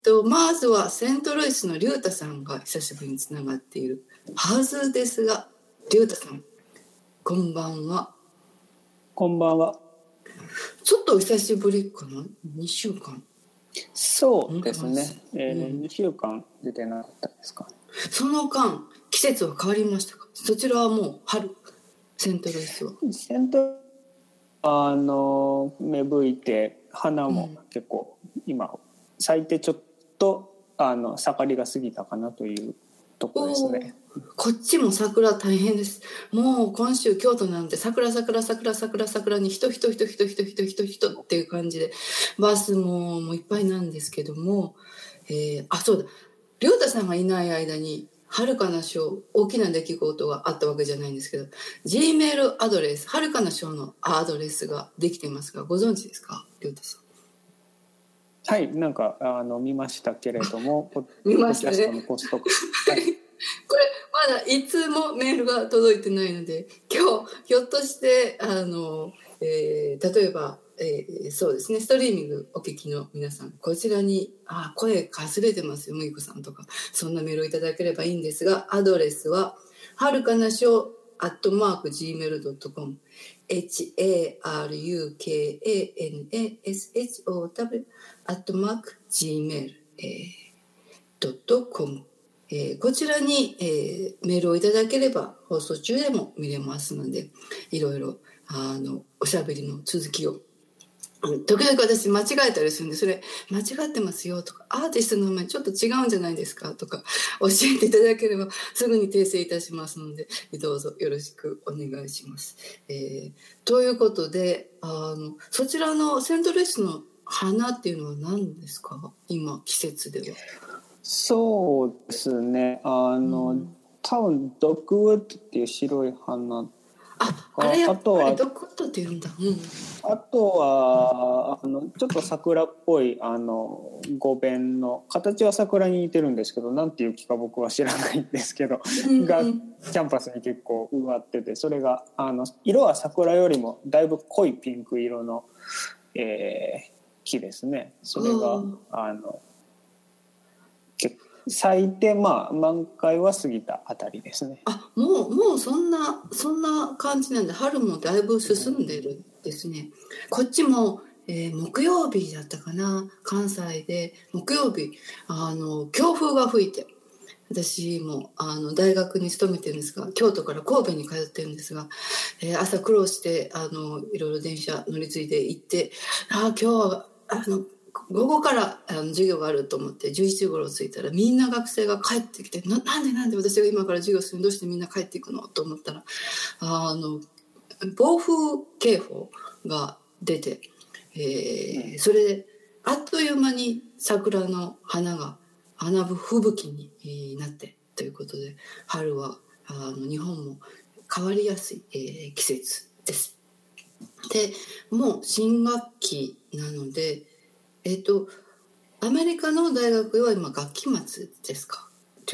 まずはセントルイスのリュウタさんが久しぶりにつながっているはずですが、リュウタさん、こんばんは。 こんばんは。 ちょっとお久しぶりかな、2週間。 そうですね、2週間出てなかったですか。 その間、季節は変わりましたか？そちらはもう春、セントルイスは。 セント芽吹いて花も結構今咲いてちょっと盛りが過ぎたかなというところですね。 こっちも桜大変です。もう今週京都なんて桜に人っていう感じでバスもいっぱいなんですけども、そうだ、亮太さんがいない間にはるかな賞、大きな出来事があったわけじゃないんですけど、 G メールアドレス、はるかな賞のアドレスができていますが、ご存知ですか、亮太さん。 はい、なんか見ましたけれども、 見ましたね。 ポッドキャストのポストか、はい、 これまだいつもメールが届いてないので、今日ひょっとして例えば、そうですね、ストリーミングお聞きの皆さん、こちらに声かすれてますよ、むいこさんとか、そんなメールをいただければいいんですが、アドレスははるかなしょ@gmail.com harukanashow@gmail.com、こちらに、メールをいただければ放送中でも見れますので、いろいろおしゃべりの続きを、時々私間違えたりするんで、それ間違ってますよとか、アーティストの名前ちょっと違うんじゃないですかとか教えていただければすぐに訂正いたしますので、どうぞよろしくお願いします。ということで、そちらのセントルイスの花っていうのは何ですか、今季節では。 そうですね、多分ドッグウッドっていう白い花、 あとはドッグウッドって言うんだ、 あとはちょっと桜っぽい五弁の形は桜に似てるんですけど、なんていう木か僕は知らないんですけど、がキャンパスに結構植わってて、それが色は桜よりもだいぶ濃いピンク色の、木ですね。それが咲いて満開は過ぎたあたりですね。 もうそんな感じなんで、春もだいぶ進んでるんですね。こっちも、木曜日だったかな、関西で木曜日強風が吹いて、私も大学に勤めてるんですが、京都から神戸に通ってるんですが、朝苦労していろいろ電車乗り継いで行って、今日は午後から授業があると思って11時頃着いたら、みんな学生が帰ってきて、なんで私が今から授業するの、どうしてみんな帰っていくのと思ったら、暴風警報が出て、それであっという間に桜の花が吹雪になってということで、春は日本も変わりやすい、季節です。で、もう新学期なので、アメリカの大学は今学期末ですか？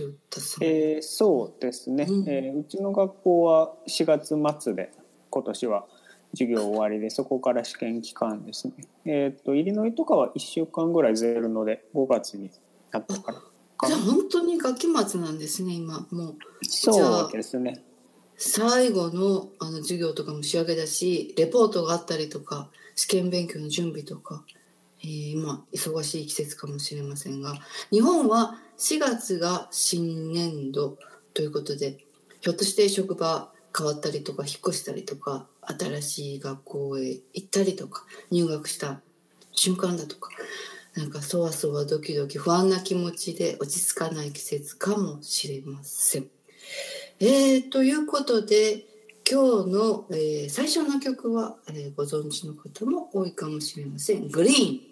そうですね、うちの学校は4月末で今年は授業終わりで、そこから試験期間ですね。イリノイとかは1週間ぐらいずれるので5月になったからじゃあ本当に学期末なんですね、今もう。 そうですね、 最後の授業とかも仕上げだし、レポートがあったりとか、試験勉強の準備とか、今忙しい季節かもしれませんが、日本は4月が新年度ということで、ひょっとして職場変わったりとか、引っ越したりとか、新しい学校へ行ったりとか、入学した瞬間だとか、なんかそわそわドキドキ不安な気持ちで落ち着かない季節かもしれません。ということで、今日の、最初の曲は、ご存知の方も多いかもしれません。グリーンって、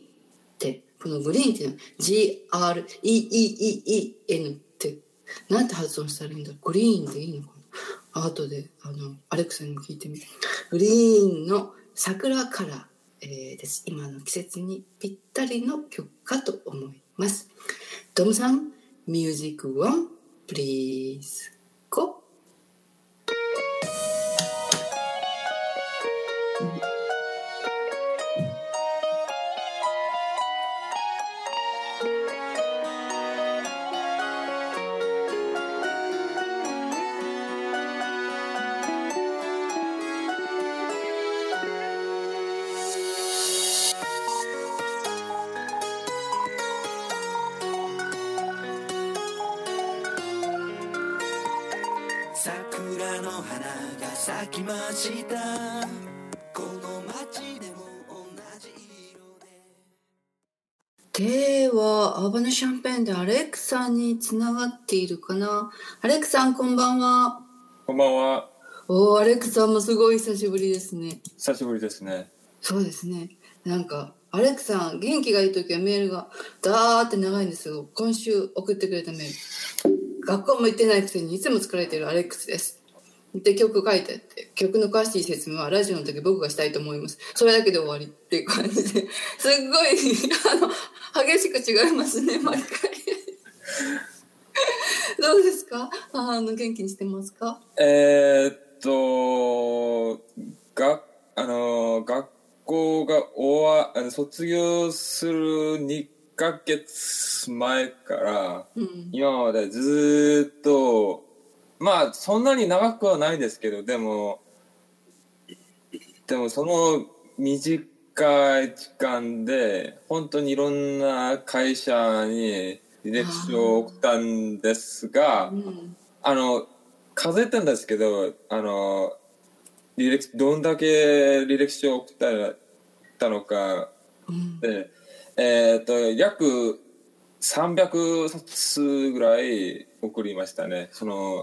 このグリーンっていうのは GREEEEN ってなんて発音したらいいんだろう。グリーンでいいのかな。後でアレクサにも聞いてみて。グリーンの桜カラー、です。今の季節にぴったりの曲かと思います。トムさん、ミュージック1 please go。 桜の花が咲きました。この街でも同じ色ではアーバヌシャンペーンでアレックさんにつながっているかな。アレックさんこんばんは。 こんばんは。 アレックさんもすごい久しぶりですね。 久しぶりですね。 そうですね。なんかアレックさん元気がいい時はメールがダーって長いんですよ。今週送ってくれたメール、学校も行ってないくせにいつも疲れているアレックスですで曲書いてあって、曲の詳しい説明はラジオの時僕がしたいと思います。それだけで終わりっていう感じですっごい激しく違いますね毎回どうですか？元気にしてますか？ 学校が卒業する2ヶ月前から、今までずっと、まあそんなに長くはないですけど、でもその短い時間で本当にいろんな会社に履歴書を送ったんですが、数えたんですけど、どんだけ履歴書を送ったのか、で、約300冊ぐらい送りましたね。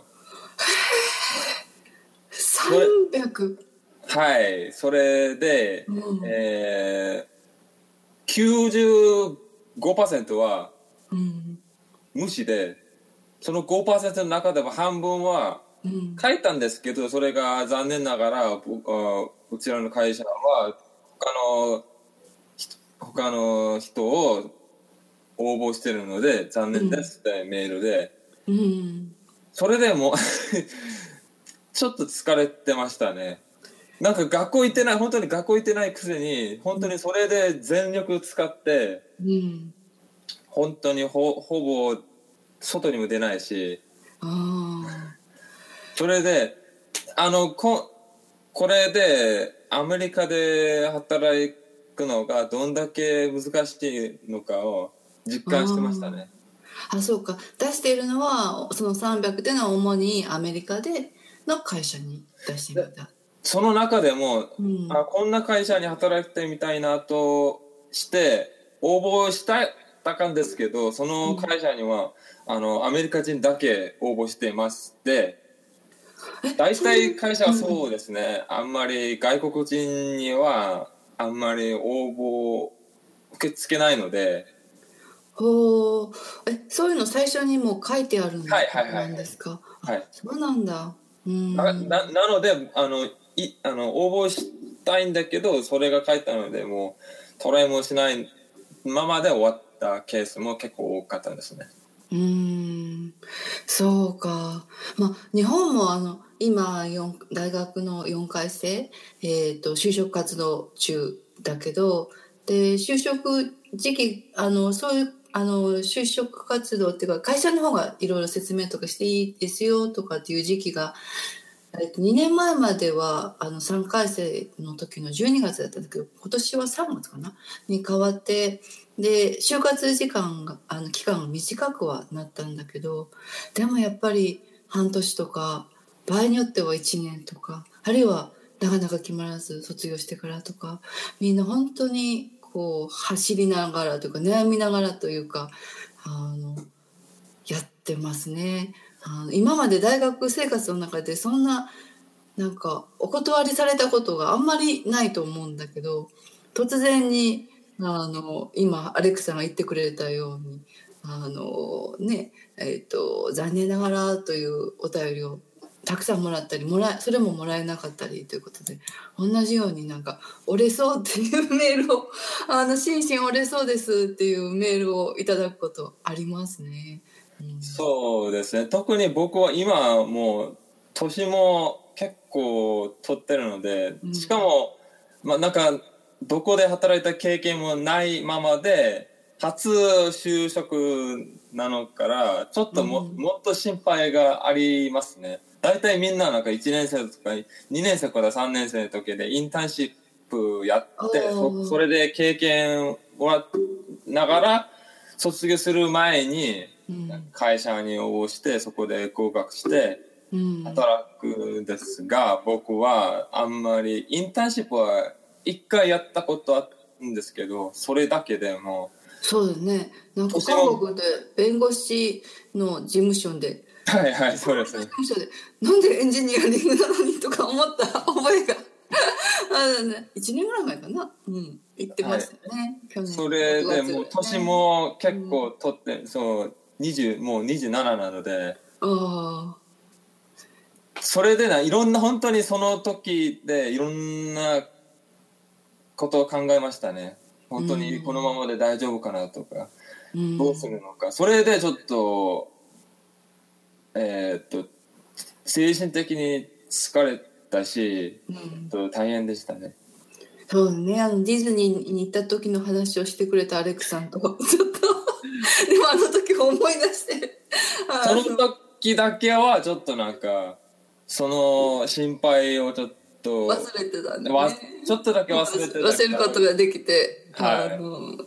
300？ はい、それで、95% は無視で、その 5% の中でも半分は書いたんですけど、それが残念ながらうちらの会社は他の人を応募してるので残念ですってメールで、それでもちょっと疲れてましたね。なんか本当に学校行ってないくせに本当にそれで全力使って、本当にほぼ外にも出ないし、それでこれでアメリカで働くのがどんだけ難しいのかを実感してましたね。 そうか。出しているのはその300っていうのは主にアメリカでの会社に出してみた。 その中でも、こんな会社に働いてみたいなとして応募したんですけど、その会社には、アメリカ人だけ応募していますで、大体会社はそうですね、あんまり外国人にはあんまり応募受け付けないので。 そういうの最初にもう書いてあるんですか？ はい、 そうなんだ。 なので応募したいんだけど、それが書いたのでもうトライもしないままで終わったケースも結構多かったんですね。 そうか。日本も今大学の4回生、就職活動中だけど、で就職時期そういう就職活動っていうか会社の方がいろいろ説明とかしていいですよとかっていう時期が、2年前までは3回生の時の12月だったんだけど、今年は3月かなに変わって、で就活時間が期間が短くはなったんだけど、でもやっぱり半年とか場合によっては1年とか、あるいはなかなか決まらず卒業してからとか、みんな本当にこう走りながらというか悩みながらというかやってますね。今まで大学生活の中でそんななんかお断りされたことがあんまりないと思うんだけど、突然に今アレクさんが言ってくれたように残念ながらというお便りをたくさんもらったりそれももらえなかったりということで、同じようになんか折れそうっていうメールを心身折れそうですっていうメールをいただくことありますね。 そうですね。特に僕は今もう年も結構取ってるので、しかもなんかどこで働いた経験もないままで初就職なのからちょっともっと心配がありますね。大体みんななんか1年生とか2年生から3年生の時でインターンシップやってそれで経験をもらいながら卒業する前に会社に応募してそこで合格して働くんですが、僕はあんまりインターンシップは1回やったことあるんですけど、それだけでもそうだね。なんか韓国で弁護士の事務所で、 はいはい、そうですね。 事務所でなんでエンジニアリングなのにとか思った覚えが1年ぐらい前かな、行ってましたね、去年。 それでもう年も結構取って、そうもう27なので、それでいろんな本当にその時でいろんなことを考えましたね。本当にこのままで大丈夫かなとか、どうするのか。それでちょっと精神的に疲れたし、大変でしたね。 そうね、ディズニーに行った時の話をしてくれたアレクさんとちょっとでもあの時思い出してその時だけはちょっとなんかその心配をちょっと忘れてたんだね。 ちょっとだけ忘れてた。 忘れることができて、 はい、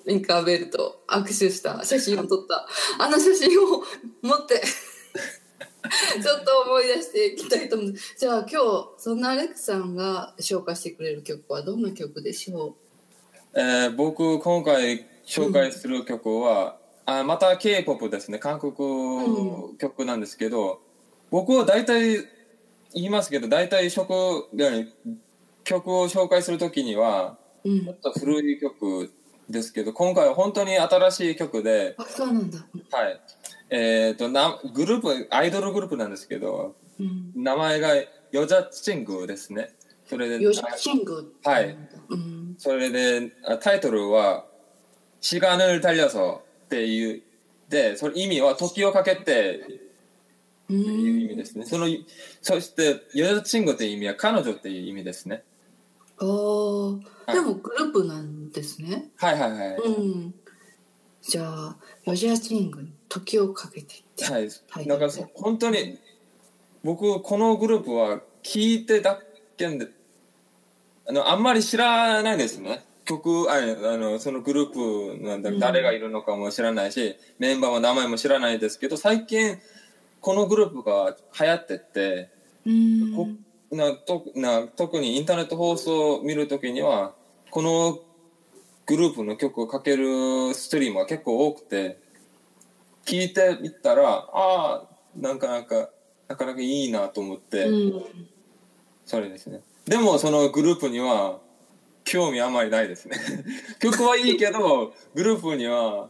リンカーベルと握手した写真を撮ったあの写真を持ってちょっと思い出していきたいと思う。じゃあ今日そんなアレクさんが紹介してくれる曲はどんな曲でしょう？僕今回紹介する曲は、また K-POP ですね。韓国曲なんですけど、僕は大体言いますけど、大体曲を紹介するときにはちょっと古い曲ですけど、今回は本当に新しい曲で、 そうなんだ。 はい。グループ、アイドルグループなんですけど、名前がヨジャチングですね。それでヨジャチング。 はい。それでタイトルは시간을 달려서っていうで、それ意味は時をかけてっていう意味ですね。そしてヨジャチングっていう意味は彼女っていう意味ですね。 でもグループなんですね。 はいはいはい。 じゃあヨジャチングに時をかけてってはい。なんか本当に僕このグループは聞いてだけであんまり知らないですね。曲そのグループなんだ、誰がいるのかも知らないし、メンバーも名前も知らないですけど、最近このグループが流行ってて、特にインターネット放送を見るときにはこのグループの曲をかけるストリームが結構多くて、聞いてみたらなかなかいいなと思って、それですね。でもそのグループには興味あまりないですね曲はいいけどグループには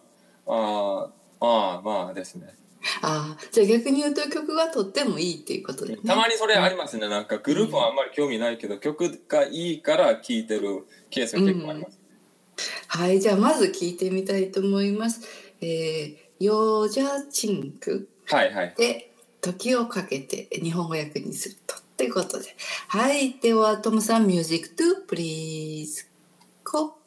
まあですね。 じゃあ逆に言うと曲がとってもいいっていうことで、ね、 たまにそれありますね。なんかグループはあんまり興味ないけど、曲がいいから聴いてるケースが結構あります、 はい、じゃあまず聴いてみたいと思います。ヨジャチングで時をかけて日本語訳にするとということで、はい、ではトムさんミュージックトゥプリーズコ。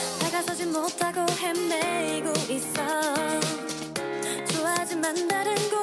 못하고 헤매고 있어. 좋아하지만 다른